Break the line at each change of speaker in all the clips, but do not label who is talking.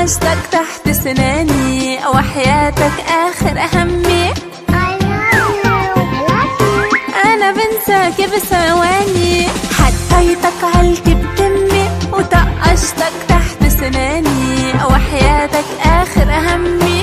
وطقشتك تحت سناني، وحياتك آخر أهمي. أنا بنساك بثواني، حطيتك عالتي بتمي وطقشتك تحت سناني، وحياتك آخر أهمي.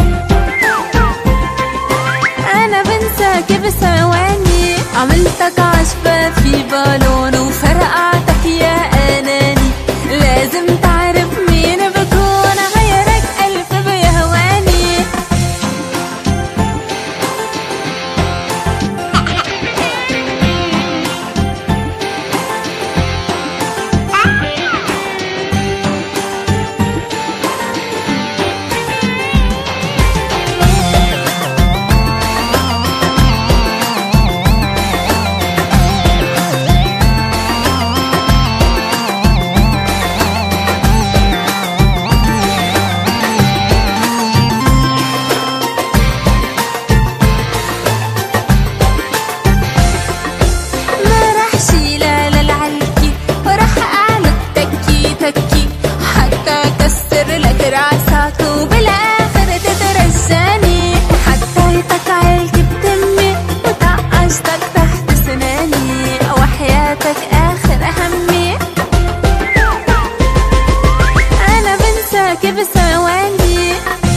أنا بنساك بثواني، عملتك عشبة في بالون وفرقعتك يا أناني. لازم تعرف مين بكون، غيرك ألف بيهواني. بثواني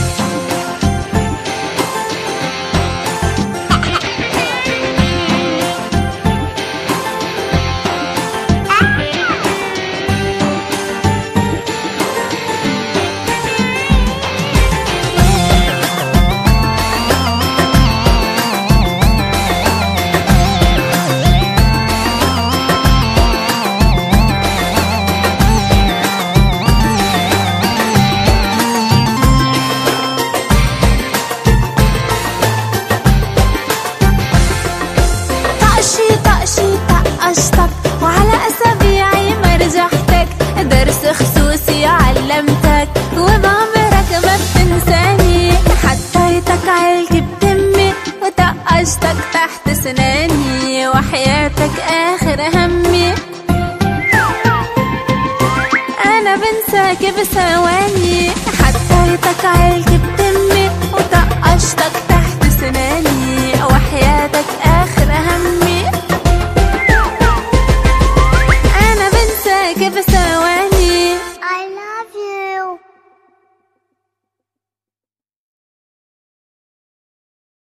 طقشتك، وعلى أسابيعي مرجحتك. درس خصوصي علمتك وبعمرك ما بتنساني. حطيتك عالتي بتمي وطقشتك تحت سناني، وحياتك آخر همي. أنا بنساك بثواني، حطيتك عالتي بتمي وطقشتك